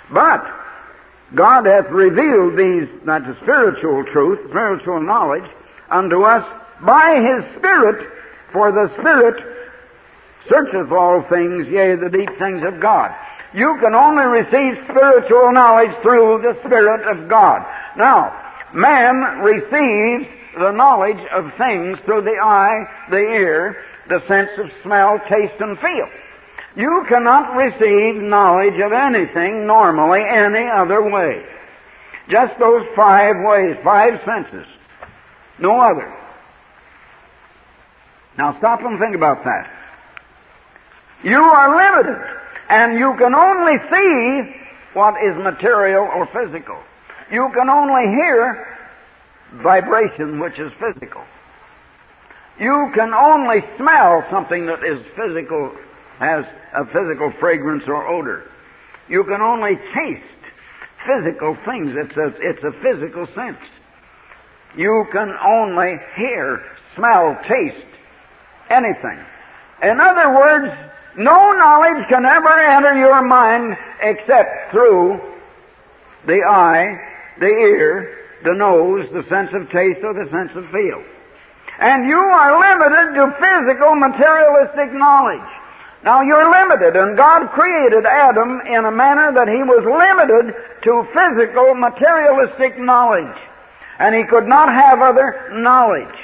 But God hath revealed that the spiritual truth, spiritual knowledge, unto us by His Spirit, for the Spirit searcheth all things, yea, the deep things of God. You can only receive spiritual knowledge through the Spirit of God. Now, man receives the knowledge of things through the eye, the ear, the sense of smell, taste, and feel. You cannot receive knowledge of anything normally any other way. Just those 5 ways, 5 senses. No other. Now stop and think about that. You are limited, and you can only see what is material or physical. You can only hear vibration, which is physical. You can only smell something that is physical, has a physical fragrance or odor. You can only taste physical things. It's a physical sense. You can only hear, smell, taste anything. In other words, no knowledge can ever enter your mind except through the eye, the ear, the nose, the sense of taste, or the sense of feel. And you are limited to physical, materialistic knowledge. Now you're limited, and God created Adam in a manner that he was limited to physical, materialistic knowledge. And he could not have other knowledge.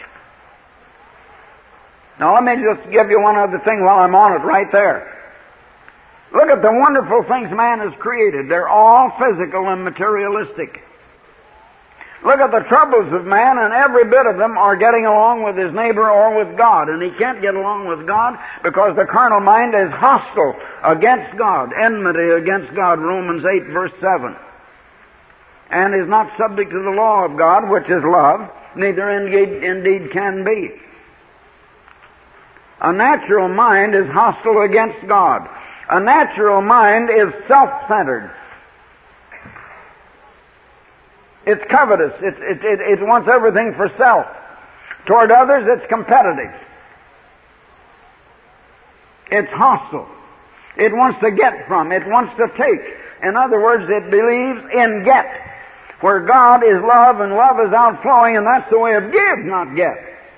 Now let me just give you one other thing while I'm on it right there. Look at the wonderful things man has created. They're all physical and materialistic. Look at the troubles of man, and every bit of them are getting along with his neighbor or with God. And he can't get along with God because the carnal mind is hostile against God, enmity against God, Romans 8, verse 7. And is not subject to the law of God, which is love, neither indeed can be. A natural mind is hostile against God. A natural mind is self-centered. It's covetous. It wants everything for self. Toward others, it's competitive. It's hostile. It wants to get from. It wants to take. In other words, it believes in get. Where God is love and love is outflowing, and that's the way of give, not get.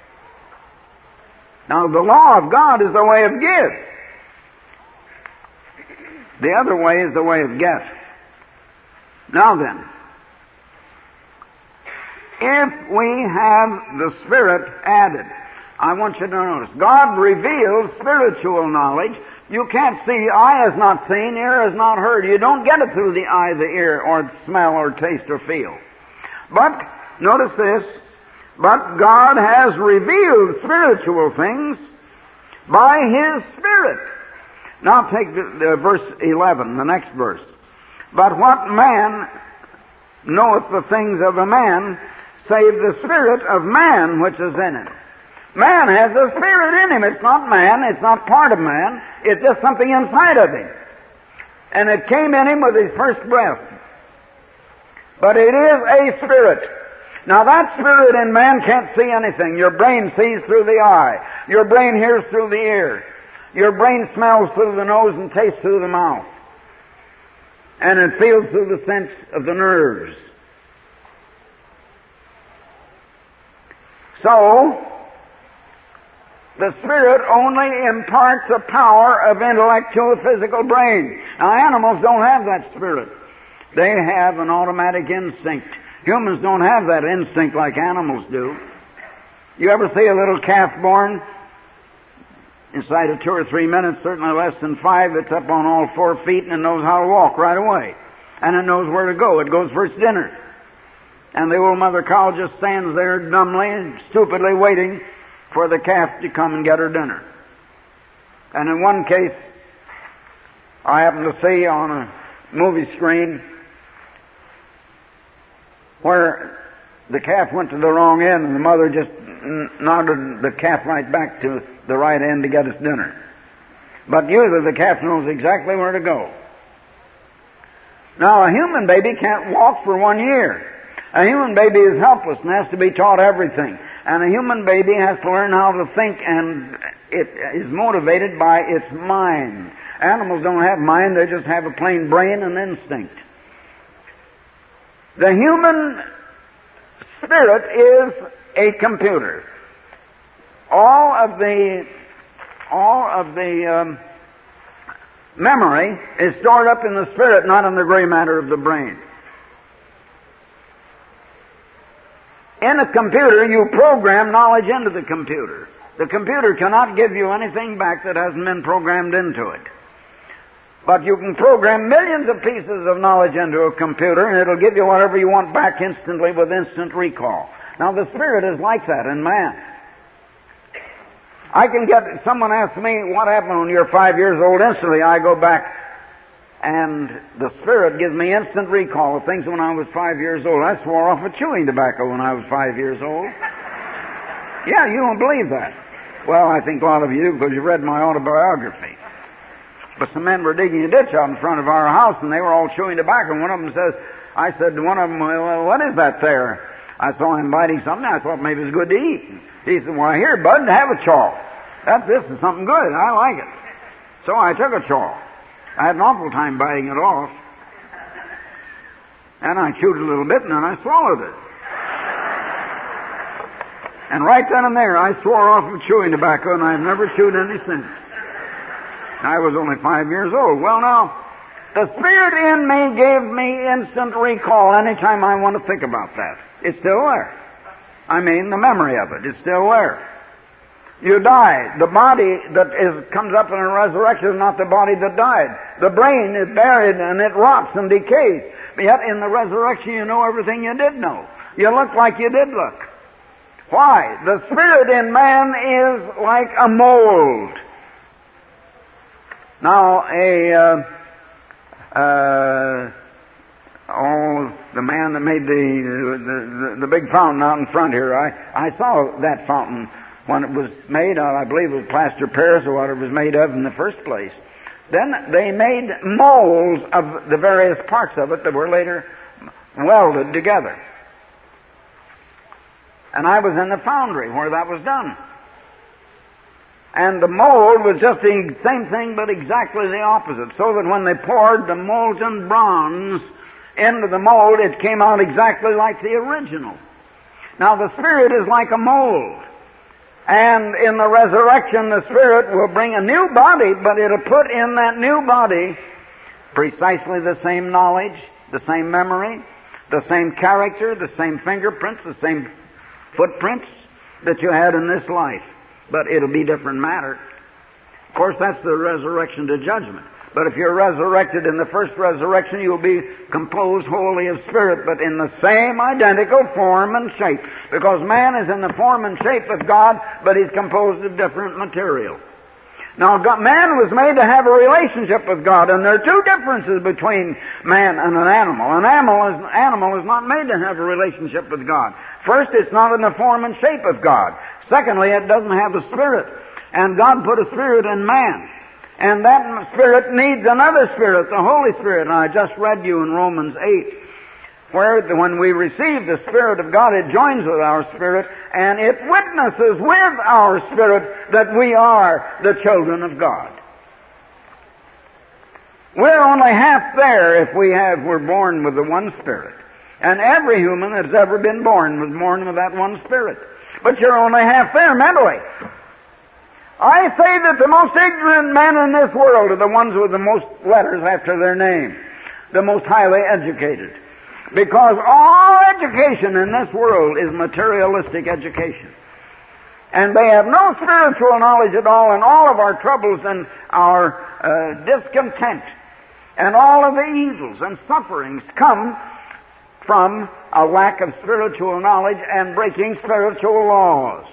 Now, the law of God is the way of give. The other way is the way of get. Now then, if we have the Spirit added, I want you to notice, God reveals spiritual knowledge. You can't see, eye has not seen, ear has not heard. You don't get it through the eye, the ear, or the smell, or taste, or feel. But, notice this, but God has revealed spiritual things by His Spirit. Now take the verse 11, the next verse. But what man knoweth the things of a man, save the spirit of man which is in him? Man has a spirit in him. It's not man. It's not part of man. It's just something inside of him. And it came in him with his first breath. But it is a spirit. Now that spirit in man can't see anything. Your brain sees through the eye. Your brain hears through the ear. Your brain smells through the nose and tastes through the mouth. And it feels through the sense of the nerves. So, the Spirit only imparts a power of intellect to a physical brain. Now, animals don't have that Spirit. They have an automatic instinct. Humans don't have that instinct like animals do. You ever see a little calf born? Inside of 2 or 3 minutes, certainly less than 5, it's up on all 4 feet and it knows how to walk right away. And it knows where to go. It goes for its dinner. And the old mother cow just stands there dumbly and stupidly waiting for the calf to come and get her dinner. And in one case, I happened to see on a movie screen where the calf went to the wrong end and the mother just nodded the calf right back to the right end to get its dinner. But usually the calf knows exactly where to go. Now, a human baby can't walk for 1 year. A human baby is helpless and has to be taught everything. And a human baby has to learn how to think, and it is motivated by its mind. Animals don't have mind, they just have a plain brain and instinct. The human spirit is a computer. All of the memory is stored up in the spirit, not in the gray matter of the brain. In a computer, you program knowledge into the computer. The computer cannot give you anything back that hasn't been programmed into it. But you can program millions of pieces of knowledge into a computer, and it'll give you whatever you want back instantly with instant recall. Now, the Spirit is like that in man. Someone asks me, what happened when you're 5 years old? Instantly, I go back, and the Spirit gives me instant recall of things when I was 5 years old. I swore off of chewing tobacco when I was 5 years old. Yeah, you don't believe that. Well, I think a lot of you do because you've read my autobiography. But some men were digging a ditch out in front of our house, and they were all chewing tobacco. And one of them I said to one of them, well, what is that there? I saw him biting something. I thought maybe it was good to eat. He said, well, here, bud, have a chaw. This is something good. I like it. So I took a chaw. I had an awful time biting it off. And I chewed a little bit, and then I swallowed it. And right then and there, I swore off of chewing tobacco, and I've never chewed any since. I was only 5 years old. Well, now, the Spirit in me gave me instant recall anytime I want to think about that. It's still there. I mean, the memory of it is still there. You die. The body that comes up in a resurrection is not the body that died. The brain is buried and it rots and decays. But yet in the resurrection you know everything you did know. You look like you did look. Why? The Spirit in man is like a mold. Now, the man that made the big fountain out in front here, I saw that fountain when it was made out, I believe it was plaster Paris or whatever it was made of in the first place. Then they made molds of the various parts of it that were later welded together. And I was in the foundry where that was done. And the mold was just the same thing, but exactly the opposite. So that when they poured the molten bronze into the mold, it came out exactly like the original. Now the Spirit is like a mold. And in the resurrection, the Spirit will bring a new body, but it'll put in that new body precisely the same knowledge, the same memory, the same character, the same fingerprints, the same footprints that you had in this life. But it'll be different matter. Of course, that's the resurrection to judgment. But if you're resurrected in the first resurrection, you'll be composed wholly of Spirit, but in the same identical form and shape. Because man is in the form and shape of God, but he's composed of different material. Now, man was made to have a relationship with God, and there are two differences between man and an animal. An animal is not made to have a relationship with God. First, it's not in the form and shape of God. Secondly, it doesn't have a spirit. And God put a spirit in man. And that spirit needs another spirit, the Holy Spirit. And I just read you in Romans 8, where when we receive the Spirit of God, it joins with our spirit, and it witnesses with our spirit that we are the children of God. We're only half there if we're born with the one Spirit. And every human that's ever been born was born with that one Spirit. But you're only half there mentally. I say that the most ignorant men in this world are the ones with the most letters after their name, the most highly educated. Because all education in this world is materialistic education. And they have no spiritual knowledge at all, and all of our troubles and our discontent and all of the evils and sufferings come from a lack of spiritual knowledge and breaking spiritual laws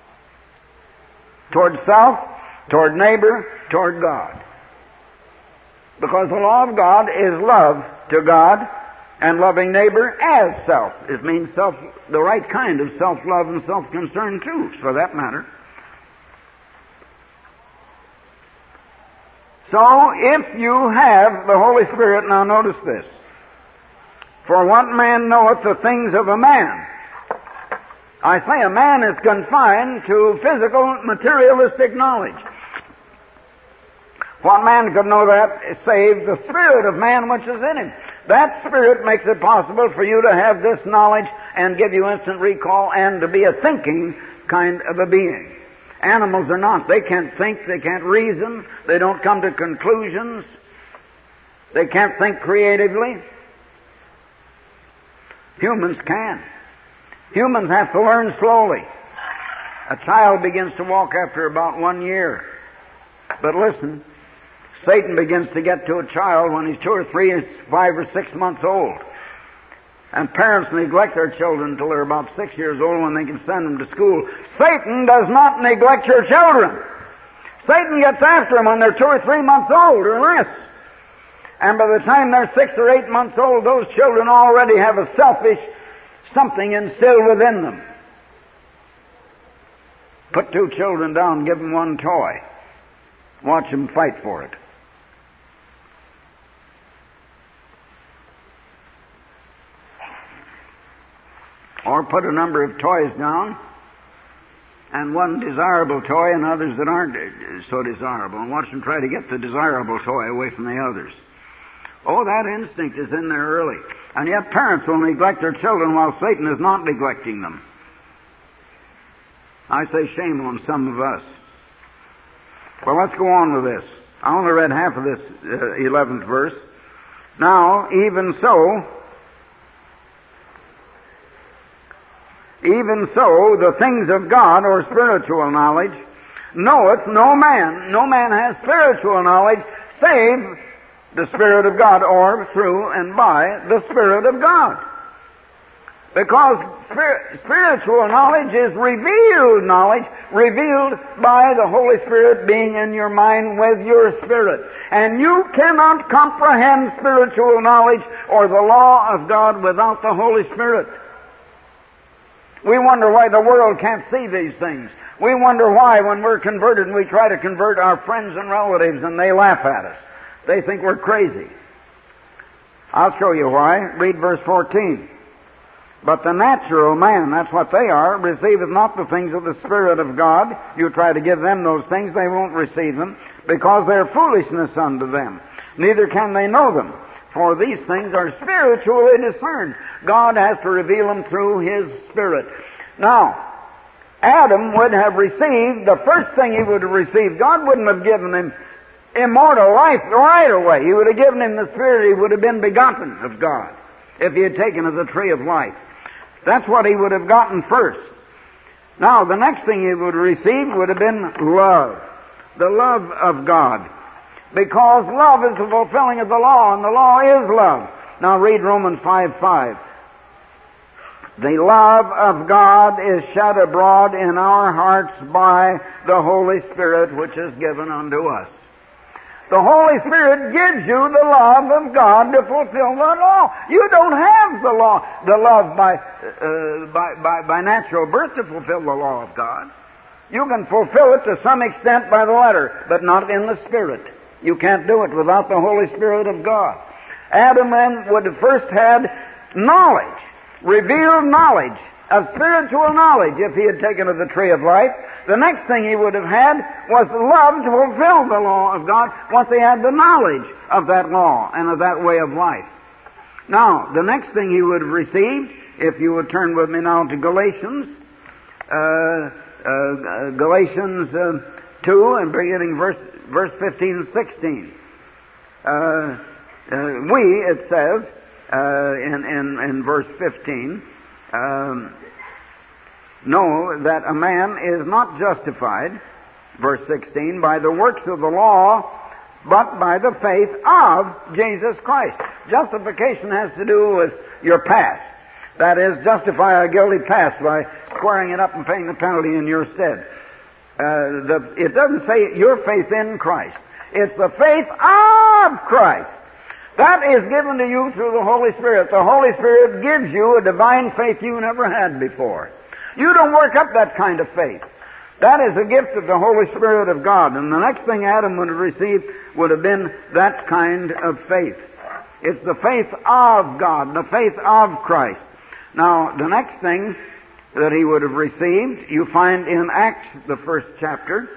toward self, toward neighbor, toward God. Because the law of God is love to God and loving neighbor as self. It means the right kind of self-love and self-concern too, for that matter. So, if you have the Holy Spirit, now notice this. For what man knoweth the things of a man? I say a man is confined to physical, materialistic knowledge. What man could know that save the spirit of man which is in him? That Spirit makes it possible for you to have this knowledge and give you instant recall and to be a thinking kind of a being. Animals are not. They can't think, they can't reason, they don't come to conclusions, they can't think creatively. Humans can. Humans have to learn slowly. A child begins to walk after about 1 year. But listen, Satan begins to get to a child when he's 2 or 3, 5 or 6 months old. And parents neglect their children until they're about 6 years old when they can send them to school. Satan does not neglect your children. Satan gets after them when they're 2 or 3 months old or less. And by the time they're 6 or 8 months old, those children already have a selfish something instilled within them. Put 2 children down, give them 1 toy. Watch them fight for it. Or put a number of toys down, and 1 desirable toy and others that aren't so desirable, and watch them try to get the desirable toy away from the others. Oh, that instinct is in there early. And yet parents will neglect their children while Satan is not neglecting them. I say shame on some of us. Well, let's go on with this. I only read half of this 11th verse. Now, even so, the things of God, or spiritual knowledge, knoweth no man. No man has spiritual knowledge save the Spirit of God, or through and by the Spirit of God. Because spiritual knowledge is revealed knowledge, revealed by the Holy Spirit being in your mind with your spirit. And you cannot comprehend spiritual knowledge or the law of God without the Holy Spirit. We wonder why the world can't see these things. We wonder why when we're converted and we try to convert our friends and relatives and they laugh at us. They think we're crazy. I'll show you why. Read verse 14. But the natural man, that's what they are, receiveth not the things of the Spirit of God. You try to give them those things, they won't receive them, because they're foolishness unto them. Neither can they know them, for these things are spiritually discerned. God has to reveal them through His Spirit. Now, Adam would have received, the first thing he would have received, God wouldn't have given him immortal life right away. He would have given him the Spirit. He would have been begotten of God if he had taken of the tree of life. That's what he would have gotten first. Now, the next thing he would have received would have been love. The love of God. Because love is the fulfilling of the law, and the law is love. Now read Romans 5:5. The love of God is shed abroad in our hearts by the Holy Spirit, which is given unto us. The Holy Spirit gives you the love of God to fulfill the law. You don't have the love by natural birth to fulfill the law of God. You can fulfill it to some extent by the letter, but not in the Spirit. You can't do it without the Holy Spirit of God. Adam then would have first had knowledge, revealed knowledge, of spiritual knowledge if he had taken of the tree of life. The next thing he would have had was love to fulfill the law of God once he had the knowledge of that law and of that way of life. Now, the next thing he would have received, if you would turn with me now to Galatians, Galatians 2 and beginning verse 15 and 16. It says in verse 15, know that a man is not justified, verse 16, by the works of the law, but by the faith of Jesus Christ. Justification has to do with your past. That is, justify a guilty past by squaring it up and paying the penalty in your stead. It doesn't say your faith in Christ. It's the faith of Christ. That is given to you through the Holy Spirit. The Holy Spirit gives you a divine faith you never had before. You don't work up that kind of faith. That is a gift of the Holy Spirit of God. And the next thing Adam would have received would have been that kind of faith. It's the faith of God, the faith of Christ. Now, the next thing that he would have received, you find in Acts, the first chapter.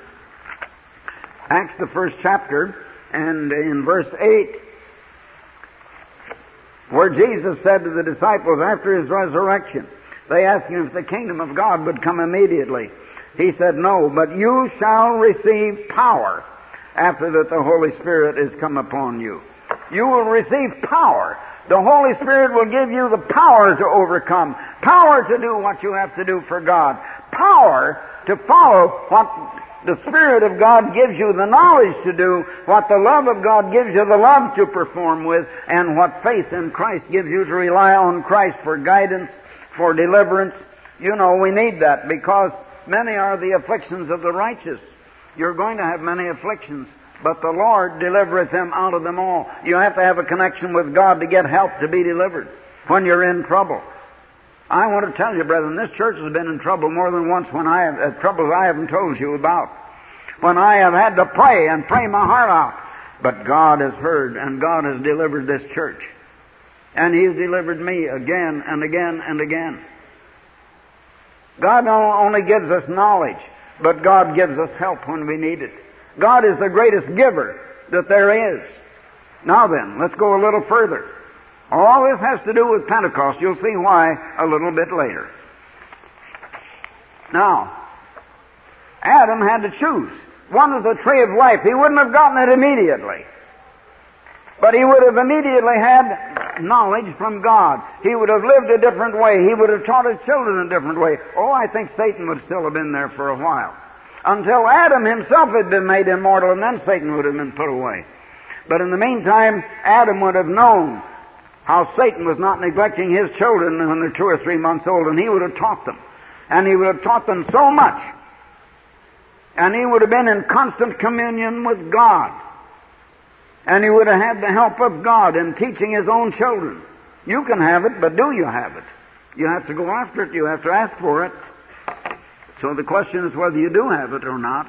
Acts, the first chapter, and in verse 8, where Jesus said to the disciples after His resurrection, they asked Him if the kingdom of God would come immediately. He said, no, but you shall receive power after that the Holy Spirit is come upon you. You will receive power. The Holy Spirit will give you the power to overcome, power to do what you have to do for God, power to follow what the Spirit of God gives you the knowledge to do, what the love of God gives you the love to perform with, and what faith in Christ gives you to rely on Christ for guidance, for deliverance. You know, we need that because many are the afflictions of the righteous. You're going to have many afflictions, but the Lord delivereth them out of them all. You have to have a connection with God to get help to be delivered when you're in trouble. I want to tell you, brethren, this church has been in trouble more than once when I have troubles I haven't told you about. When I have had to pray and pray my heart out. But God has heard and God has delivered this church. And He's delivered me again and again and again. God not only gives us knowledge, but God gives us help when we need it. God is the greatest giver that there is. Now then, let's go a little further. All this has to do with Pentecost. You'll see why a little bit later. Now, Adam had to choose. One is the tree of life. He wouldn't have gotten it immediately. But he would have immediately had knowledge from God. He would have lived a different way. He would have taught his children a different way. Oh, I think Satan would still have been there for a while. Until Adam himself had been made immortal, and then Satan would have been put away. But in the meantime, Adam would have known how Satan was not neglecting his children when they're 2 or 3 months old, and he would have taught them. And he would have taught them so much. And he would have been in constant communion with God. And he would have had the help of God in teaching his own children. You can have it, but do you have it? You have to go after it. You have to ask for it. So the question is whether you do have it or not.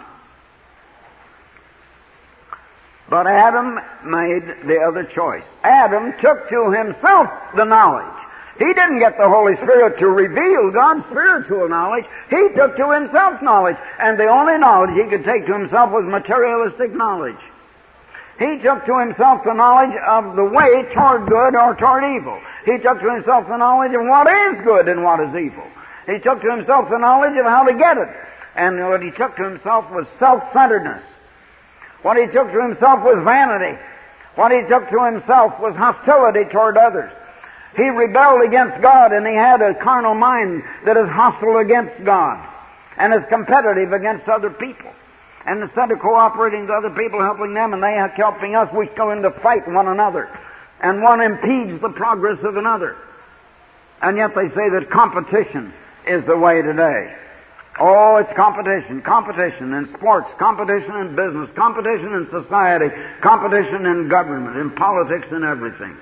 But Adam made the other choice. Adam took to himself the knowledge. He didn't get the Holy Spirit to reveal God's spiritual knowledge. He took to himself knowledge. And the only knowledge he could take to himself was materialistic knowledge. He took to himself the knowledge of the way toward good or toward evil. He took to himself the knowledge of what is good and what is evil. He took to himself the knowledge of how to get it. And what he took to himself was self-centeredness. What he took to himself was vanity. What he took to himself was hostility toward others. He rebelled against God, and he had a carnal mind that is hostile against God and is competitive against other people. And instead of cooperating with other people, helping them, and they helping us, we go in to fight one another. And one impedes the progress of another. And yet they say that competition is the way today. Oh, it's competition. Competition in sports, competition in business, competition in society, competition in government, in politics and everything.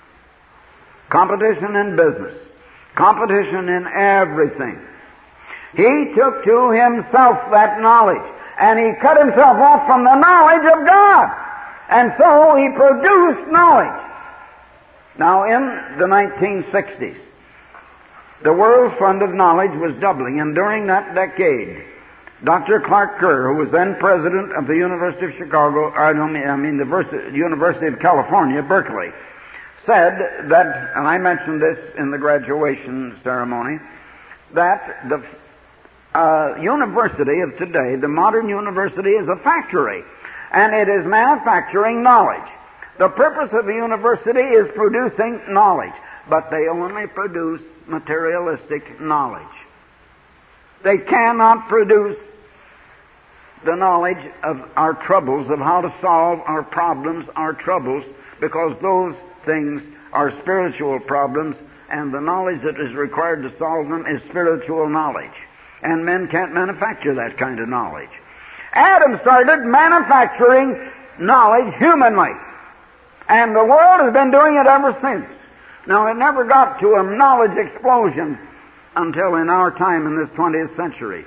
Competition in business. Competition in everything. He took to himself that knowledge, and he cut himself off from the knowledge of God. And so he produced knowledge. Now, in the 1960s, the world's fund of knowledge was doubling, and during that decade, Dr. Clark Kerr, who was then president of the University of Chicago, the University of California, Berkeley, said that, and I mentioned this in the graduation ceremony, that the university of today, the modern university, is a factory, and it is manufacturing knowledge. The purpose of a university is producing knowledge, but they only produce materialistic knowledge. They cannot produce the knowledge of our troubles, of how to solve our problems, our troubles, because those things are spiritual problems, and the knowledge that is required to solve them is spiritual knowledge. And men can't manufacture that kind of knowledge. Adam started manufacturing knowledge humanly, and the world has been doing it ever since. Now, it never got to a knowledge explosion until in our time in this 20th century.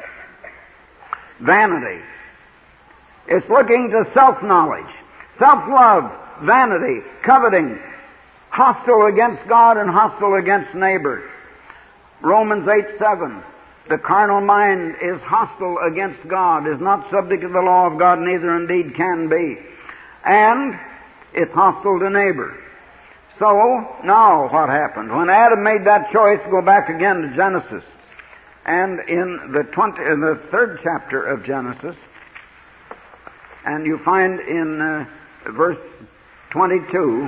Vanity. It's looking to self-knowledge, self-love, vanity, coveting, hostile against God and hostile against neighbor. Romans 8:7. The carnal mind is hostile against God, is not subject to the law of God, neither indeed can be. And it's hostile to neighbor. So, now what happened? When Adam made that choice, go back again to Genesis. And in the third chapter of Genesis, and you find in verse 22,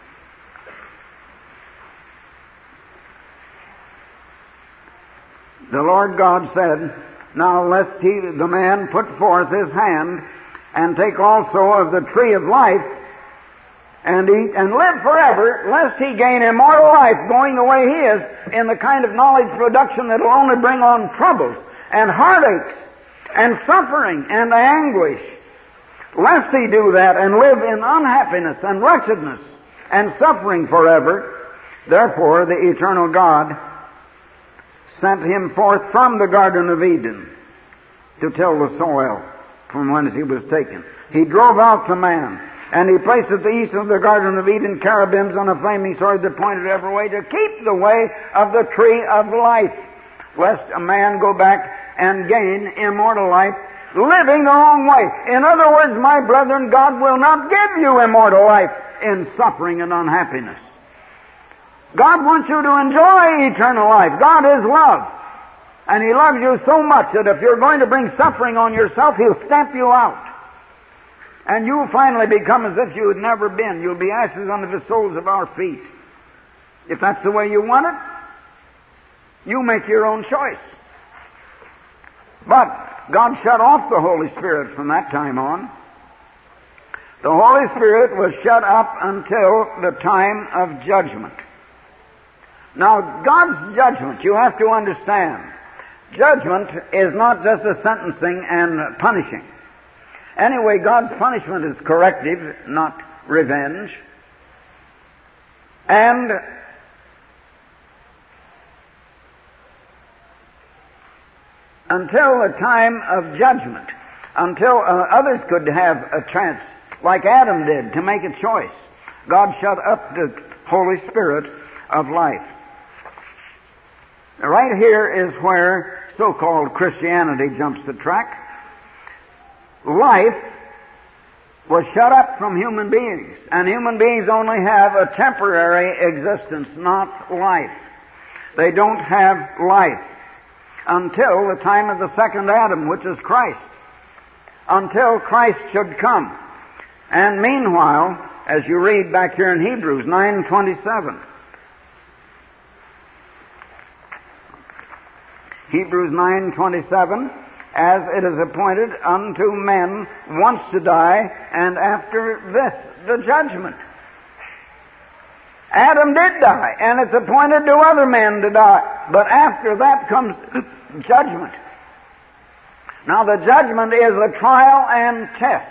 the Lord God said, "Now lest the man put forth his hand and take also of the tree of life and eat and live forever, lest he gain immortal life, going the way he is, in the kind of knowledge production that will only bring on troubles and heartaches and suffering and anguish. Lest he do that and live in unhappiness and wretchedness and suffering forever. Therefore the eternal God sent him forth from the Garden of Eden to till the soil from whence he was taken. He drove out the man, and he placed at the east of the Garden of Eden cherubims on a flaming sword that pointed every way to keep the way of the tree of life, lest a man go back and gain immortal life, living the wrong way." In other words, my brethren, God will not give you immortal life in suffering and unhappiness. God wants you to enjoy eternal life. God is love. And He loves you so much that if you're going to bring suffering on yourself, He'll stamp you out. And you'll finally become as if you had never been. You'll be ashes under the soles of our feet. If that's the way you want it, you make your own choice. But God shut off the Holy Spirit from that time on. The Holy Spirit was shut up until the time of judgment. Now, God's judgment, you have to understand, judgment is not just a sentencing and punishing. Anyway, God's punishment is corrective, not revenge. And until the time of judgment, until others could have a chance, like Adam did, to make a choice, God shut up the Holy Spirit of life. Now, right here is where so-called Christianity jumps the track. Life was shut up from human beings, and human beings only have a temporary existence, not life. They don't have life until the time of the second Adam, which is Christ, until Christ should come. And meanwhile, as you read back here in Hebrews 9:27, Hebrews 9:27, "As it is appointed unto men once to die, and after this the judgment." Adam did die, and it's appointed to other men to die. But after that comes judgment. Now the judgment is a trial and test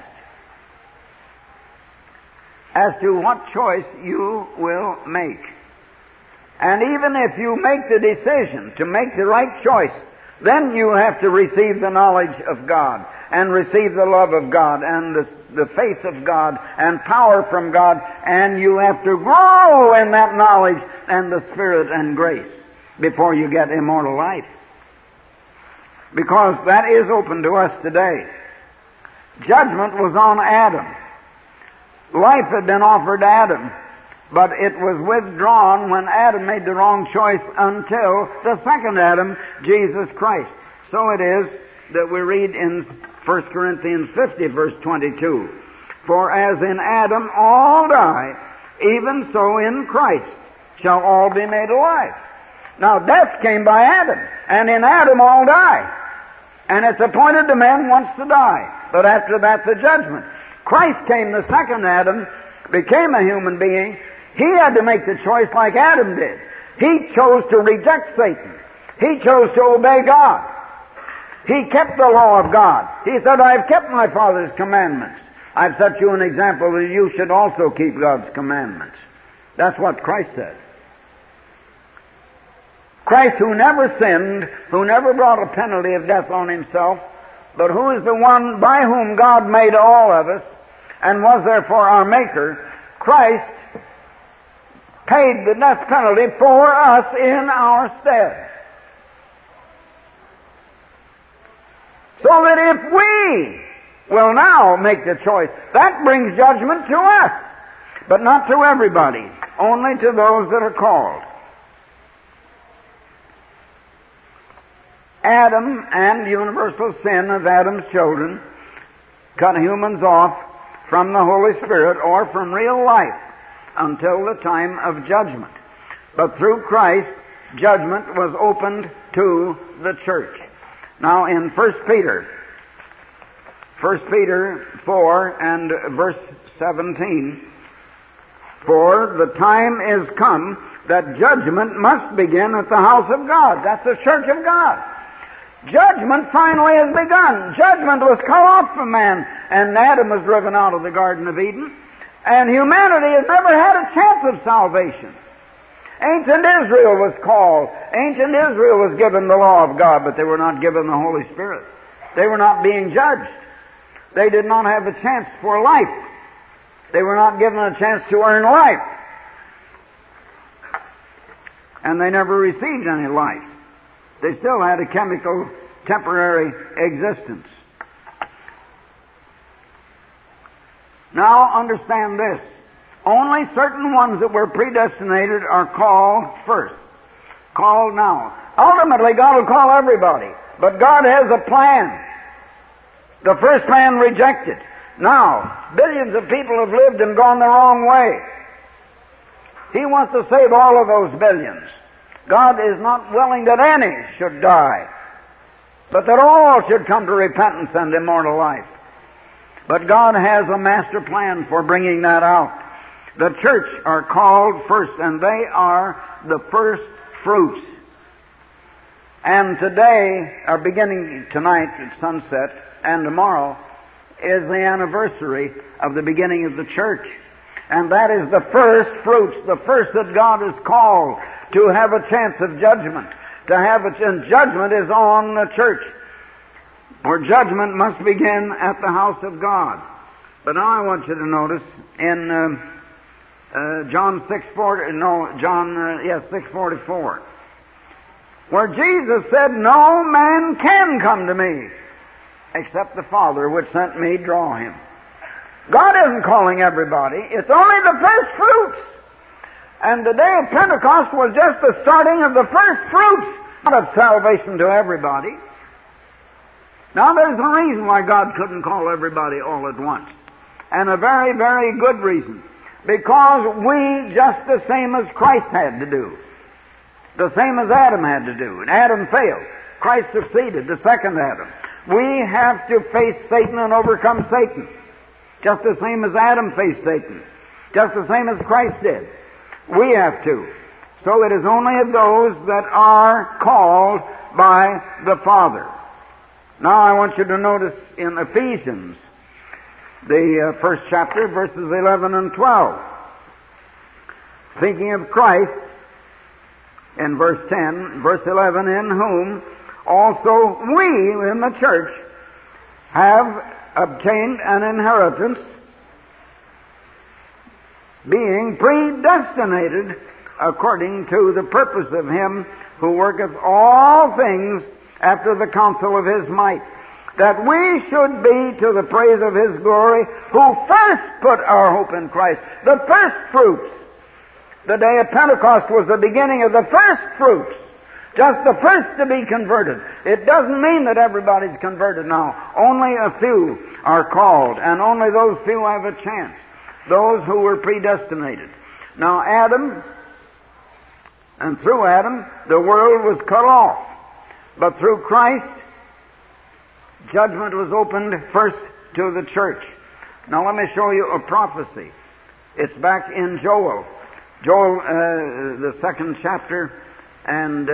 as to what choice you will make. And even if you make the decision to make the right choice, then you have to receive the knowledge of God, and receive the love of God, and the faith of God, and power from God, and you have to grow in that knowledge and the Spirit and grace before you get immortal life. Because that is open to us today. Judgment was on Adam. Life had been offered to Adam, but it was withdrawn when Adam made the wrong choice until the second Adam, Jesus Christ. So it is that we read in 1 Corinthians 50, verse 22, "For as in Adam all die, even so in Christ shall all be made alive." Now death came by Adam, and in Adam all die. And it's appointed to men once to die, but after that the judgment. Christ came, the second Adam, became a human being. He had to make the choice like Adam did. He chose to reject Satan. He chose to obey God. He kept the law of God. He said, "I've kept my Father's commandments. I've set you an example that you should also keep God's commandments." That's what Christ said. Christ, who never sinned, who never brought a penalty of death on himself, but who is the one by whom God made all of us, and was therefore our Maker, Christ paid the death penalty for us in our stead. So that if we will now make the choice, that brings judgment to us. but not to everybody, only to those that are called. Adam and universal sin of Adam's children cut humans off from the Holy Spirit or from real life until the time of judgment. But through Christ, judgment was opened to the church. Now in 1 Peter 4 and verse 17, for the time is come that judgment must begin at the house of God. That's the church of God. Judgment finally has begun. Judgment was cut off from man, and Adam was driven out of the Garden of Eden. And humanity has never had a chance of salvation. Ancient Israel was called. Ancient Israel was given the law of God, but they were not given the Holy Spirit. They were not being judged. They did not have a chance for life. They were not given a chance to earn life. And they never received any life. They still had a chemical, temporary existence. Now understand this. Only certain ones that were predestinated are called first. Called now. Ultimately, God will call everybody. But God has a plan. The first plan rejected. Now, billions of people have lived and gone the wrong way. He wants to save all of those billions. God is not willing that any should die, but that all should come to repentance and immortal life. But God has a master plan for bringing that out. The church are called first, and they are the first fruits. And today, or beginning tonight at sunset, and tomorrow, is the anniversary of the beginning of the church. And that is the first fruits, the first that God has called to have a chance of judgment. And judgment is on the church. For judgment must begin at the house of God. But now I want you to notice in John 6:44, where Jesus said, "No man can come to me, except the Father which sent me draw him." God isn't calling everybody. It's only the first fruits. And the day of Pentecost was just the starting of the first fruits, not of salvation to everybody. Now there's a reason why God couldn't call everybody all at once. And a very, very good reason. Because we, just the same as Christ had to do, the same as Adam had to do, and Adam failed. Christ succeeded, the second Adam. We have to face Satan and overcome Satan. Just the same as Adam faced Satan. Just the same as Christ did. We have to. So it is only those that are called by the Father. Now I want you to notice in Ephesians, the first chapter, verses 11 and 12. Speaking of Christ, in verse 10, verse 11, in whom also we in the church have obtained an inheritance, being predestinated according to the purpose of Him who worketh all things after the counsel of His might, that we should be to the praise of His glory, who first put our hope in Christ. The first fruits. The day of Pentecost was the beginning of the first fruits. Just the first to be converted. It doesn't mean that everybody's converted now. Only a few are called, and only those few have a chance. Those who were predestinated. Now Adam, and through Adam, the world was cut off. But through Christ, judgment was opened first to the church. Now let me show you a prophecy. It's back in Joel. Joel, the second chapter, and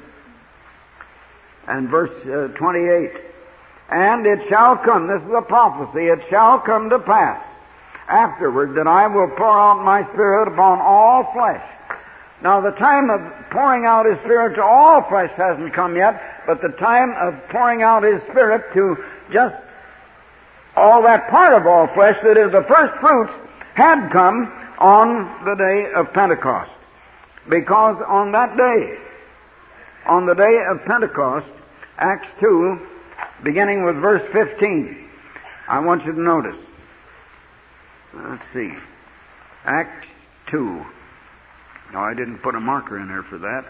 verse 28. And it shall come, this is a prophecy, it shall come to pass afterward that I will pour out my Spirit upon all flesh. Now the time of pouring out His Spirit to all flesh hasn't come yet, but the time of pouring out His Spirit to just all that part of all flesh that is the first fruits had come on the day of Pentecost. Because on that day, on the day of Pentecost, Acts 2, beginning with verse 15, I want you to notice. Let's see. Acts 2. No, I didn't put a marker in there for that.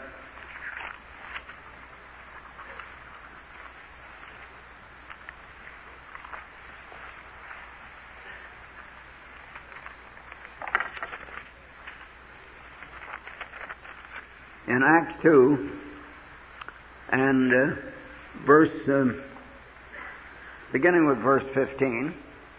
In Acts 2 and beginning with verse 15,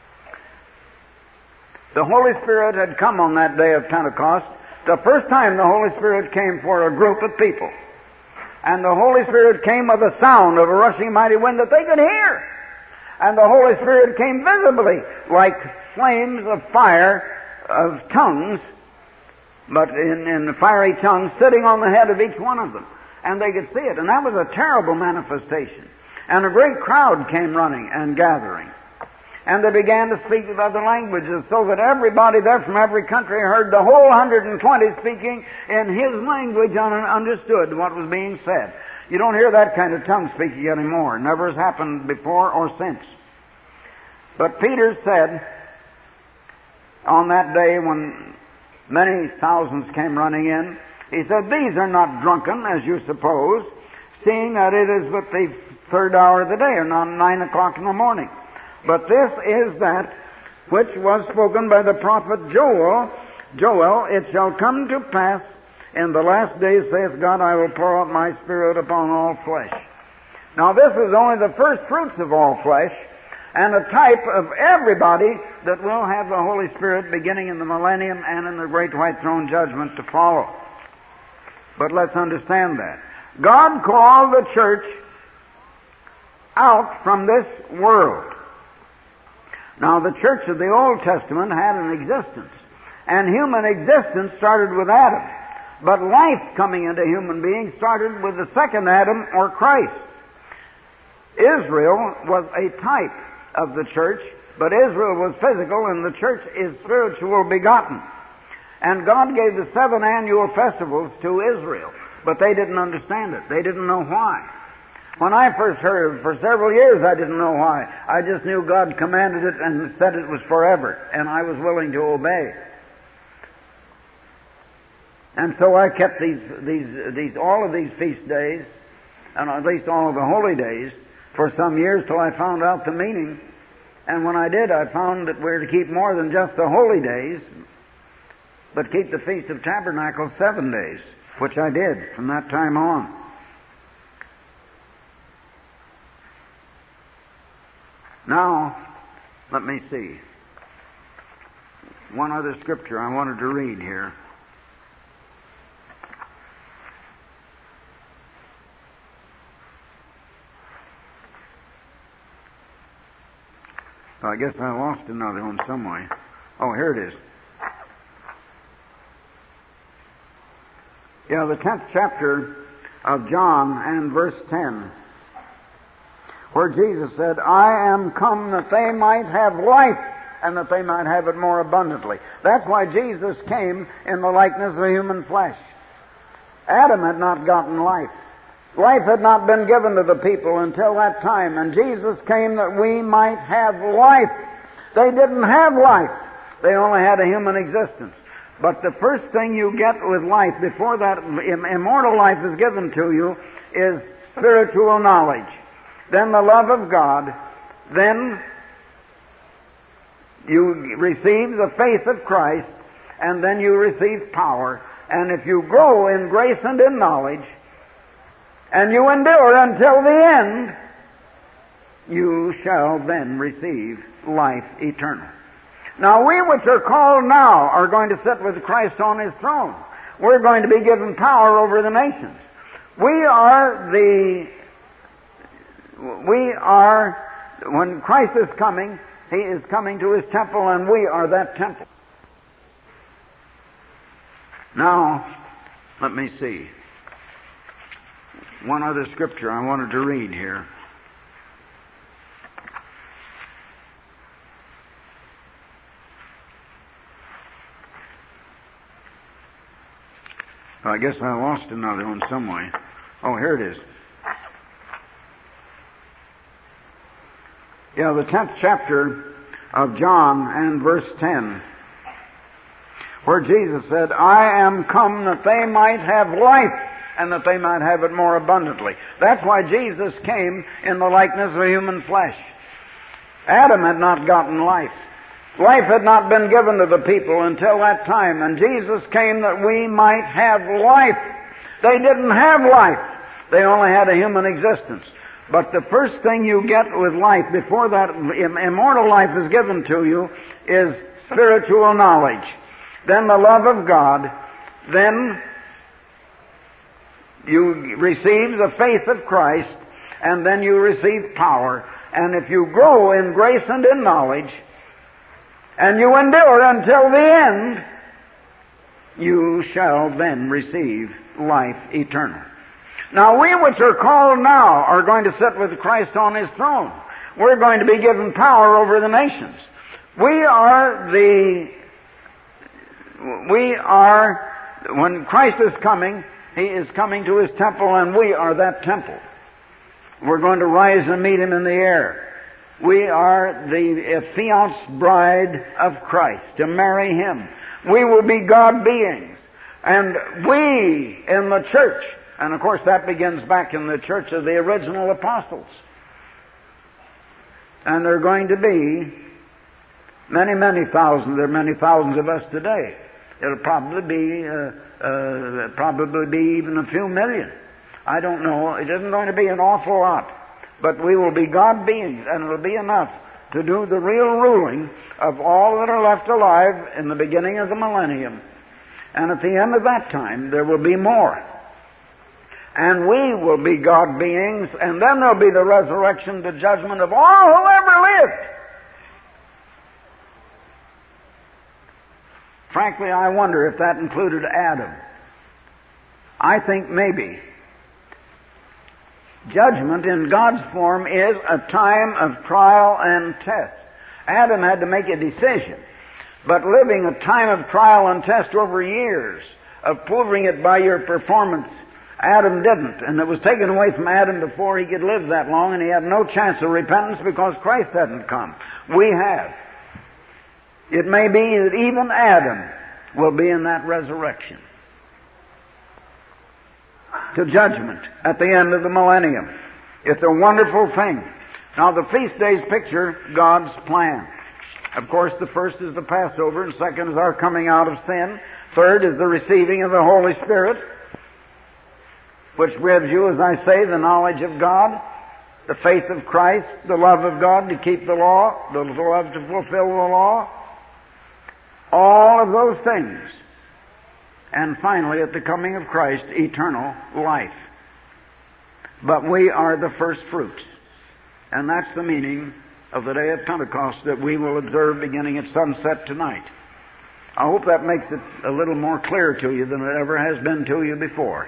the Holy Spirit had come on that day of Pentecost. The first time the Holy Spirit came for a group of people. And the Holy Spirit came with a sound of a rushing mighty wind that they could hear. And the Holy Spirit came visibly like flames of fire of tongues, but in the fiery tongues sitting on the head of each one of them. And they could see it. And that was a terrible manifestation. And a great crowd came running and gathering. And they began to speak with other languages, so that everybody there from every country heard the whole 120 speaking in his language and understood what was being said. You don't hear that kind of tongue speaking anymore. It never has happened before or since. But Peter said, on that day when many thousands came running in, he said, "These are not drunken, as you suppose, seeing that it is but the third hour of the day, or not 9 o'clock in the morning. But this is that which was spoken by the prophet Joel. It shall come to pass in the last days, saith God, I will pour out my Spirit upon all flesh." Now this is only the first fruits of all flesh, and a type of everybody that will have the Holy Spirit beginning in the millennium and in the great white throne judgment to follow. But let's understand that. God called the church out from this world. Now, the church of the Old Testament had an existence, and human existence started with Adam. But life coming into human beings started with the second Adam, or Christ. Israel was a type of the church, but Israel was physical, and the church is spiritual begotten. And God gave the 7 annual festivals to Israel, but they didn't understand it. They didn't know why. When I first heard, for several years I didn't know why. I just knew God commanded it and said it was forever, and I was willing to obey. And so I kept all of these feast days, and at least all of the holy days, for some years till I found out the meaning. And when I did, I found that we're to keep more than just the holy days, but keep the Feast of Tabernacles 7 days, which I did from that time on. Now, let me see. One other scripture I wanted to read here. I guess I lost another one some way. Oh, here it is. Yeah, the 10th chapter of John and verse 10, where Jesus said, "I am come that they might have life, and that they might have it more abundantly." That's why Jesus came in the likeness of human flesh. Adam had not gotten life. Life had not been given to the people until that time, and Jesus came that we might have life. They didn't have life. They only had a human existence. But the first thing you get with life, before that immortal life is given to you, is spiritual knowledge. Then the love of God. Then you receive the faith of Christ, and then you receive power. And if you grow in grace and in knowledge, and you endure until the end, you shall then receive life eternal. Now, we which are called now are going to sit with Christ on His throne. We're going to be given power over the nations. We are, when Christ is coming, He is coming to His temple, and we are that temple. Now, let me see. One other scripture I wanted to read here. I guess I lost another one some way. Oh, here it is. Yeah, the 10th chapter of John and verse 10, where Jesus said, I am come that they might have life, and that they might have it more abundantly. That's why Jesus came in the likeness of human flesh. Adam had not gotten life. Life had not been given to the people until that time, and Jesus came that we might have life. They didn't have life. They only had a human existence. But the first thing you get with life, before that immortal life is given to you, is spiritual knowledge. Then the love of God. Then you receive the faith of Christ, and then you receive power. And if you grow in grace and in knowledge, and you endure until the end, you shall then receive life eternal. Now we which are called now are going to sit with Christ on His throne. We're going to be given power over the nations. When Christ is coming, He is coming to His temple, and we are that temple. We're going to rise and meet Him in the air. We are the affianced bride of Christ, to marry Him. We will be God beings. And we in the church, and of course that begins back in the church of the original apostles. And there are going to be many, many thousands. There are many thousands of us today. It'll probably be even a few million. I don't know. It isn't going to be an awful lot. But we will be God beings, and it'll be enough to do the real ruling of all that are left alive in the beginning of the millennium. And at the end of that time, there will be more. And we will be God beings, and then there'll be the resurrection, the judgment of all who ever lived. Frankly, I wonder if that included Adam. I think maybe. Judgment in God's form is a time of trial and test. Adam had to make a decision, but living a time of trial and test over years, of proving it by your performance, Adam didn't, and it was taken away from Adam before he could live that long, and he had no chance of repentance because Christ hadn't come. We have. It may be that even Adam will be in that resurrection to judgment at the end of the millennium. It's a wonderful thing. Now, the feast days picture God's plan. Of course, the first is the Passover, and second is our coming out of sin. Third is the receiving of the Holy Spirit, which gives you, as I say, the knowledge of God, the faith of Christ, the love of God to keep the law, the love to fulfill the law, all of those things. And finally, at the coming of Christ, eternal life. But we are the first fruits. And that's the meaning of the day of Pentecost that we will observe beginning at sunset tonight. I hope that makes it a little more clear to you than it ever has been to you before.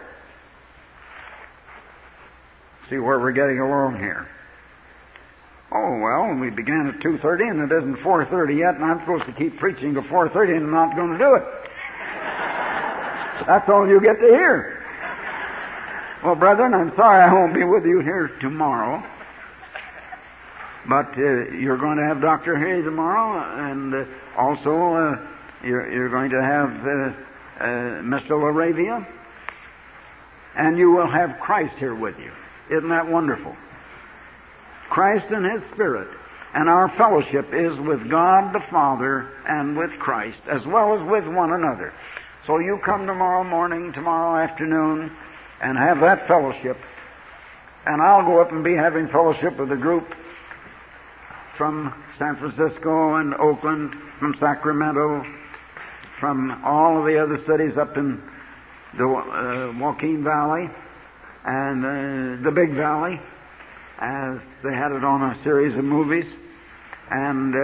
See where we're getting along here. Oh, well, we began at 2:30 and it isn't 4:30 yet, and I'm supposed to keep preaching to 4:30 and I'm not going to do it. That's all you get to hear. Well, brethren, I'm sorry I won't be with you here tomorrow. But you're going to have Dr. Hay tomorrow, and also you're going to have Mr. LaRavia, and you will have Christ here with you. Isn't that wonderful? Christ and His Spirit. And our fellowship is with God the Father and with Christ, as well as with one another. So you come tomorrow morning, tomorrow afternoon, and have that fellowship. And I'll go up and be having fellowship with a group from San Francisco and Oakland, from Sacramento, from all of the other cities up in the Joaquin Valley and the Big Valley, as they had it on a series of movies. And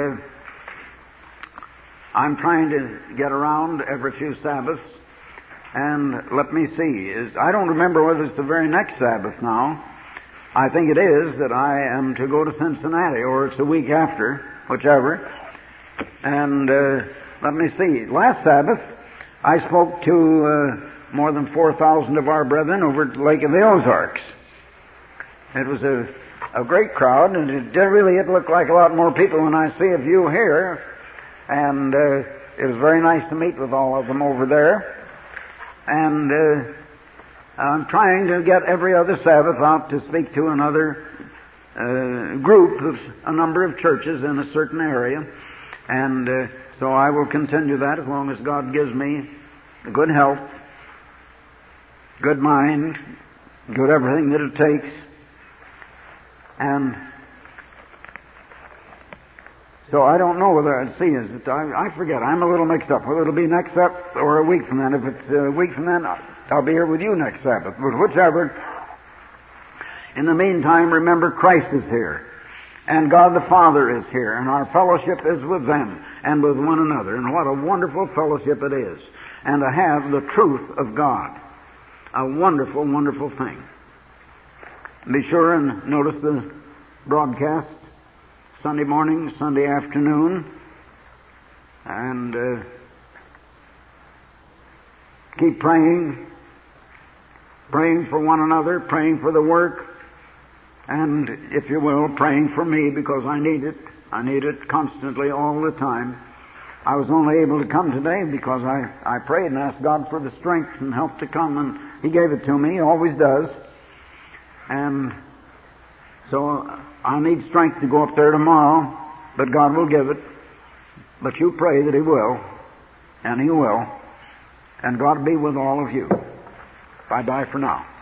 I'm trying to get around every few Sabbaths, and let me see. I don't remember whether it's the very next Sabbath now. I think it is that I am to go to Cincinnati, or it's the week after, whichever. And let me see. Last Sabbath, I spoke to more than 4,000 of our brethren over at the Lake of the Ozarks. It was a great crowd, and it looked like a lot more people than I see of you here. And It was very nice to meet with all of them over there. And I'm trying to get every other Sabbath out to speak to another group of a number of churches in a certain area. And so I will continue that as long as God gives me good health, good mind, good everything that it takes. And so I don't know whether I'd see it. I forget. I'm a little mixed up. Whether it'll be next Sabbath or a week from then. If it's a week from then, I'll be here with you next Sabbath. But whichever. In the meantime, remember Christ is here. And God the Father is here. And our fellowship is with them and with one another. And what a wonderful fellowship it is. And to have the truth of God. A wonderful, wonderful thing. Be sure and notice the broadcast Sunday morning, Sunday afternoon, and keep praying for one another, praying for the work, and, if you will, praying for me, because I need it. I need it constantly, all the time. I was only able to come today because I prayed and asked God for the strength and help to come, and He gave it to me. He always does. And so I need strength to go up there tomorrow, but God will give it. But you pray that He will, and He will. And God be with all of you. Bye-bye for now.